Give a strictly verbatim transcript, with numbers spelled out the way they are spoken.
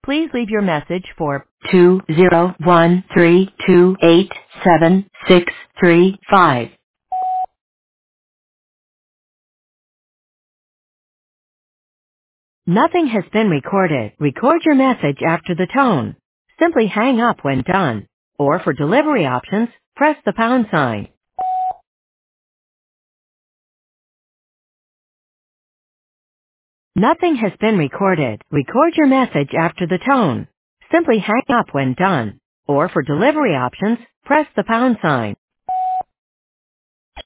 Please leave your message for two zero one three two eight seven six three five. Nothing has been recorded. Record your message after the tone. Simply hang up when done. Or for delivery options, press the pound sign. Nothing has been recorded. Record your message after the tone. Simply hang up when done. Or for delivery options, press the pound sign.